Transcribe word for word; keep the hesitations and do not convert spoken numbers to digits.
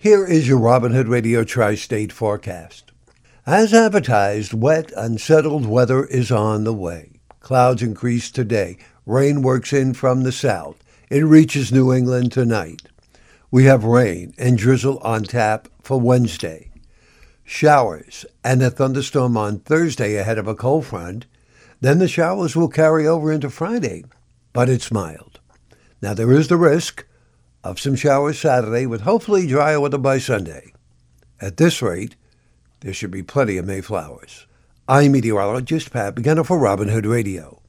Here is your Robin Hood Radio Tri-State forecast. As advertised, wet, unsettled weather is on the way. Clouds increase today. Rain works in from the south. It reaches New England tonight. We have rain and drizzle on tap for Wednesday. Showers and a thunderstorm on Thursday ahead of a cold front. Then the showers will carry over into Friday, but it's mild. Now there is the risk of some showers Saturday with hopefully drier weather by Sunday. At this rate, there should be plenty of Mayflowers. I'm meteorologist Pat Begana for Robin Hood Radio.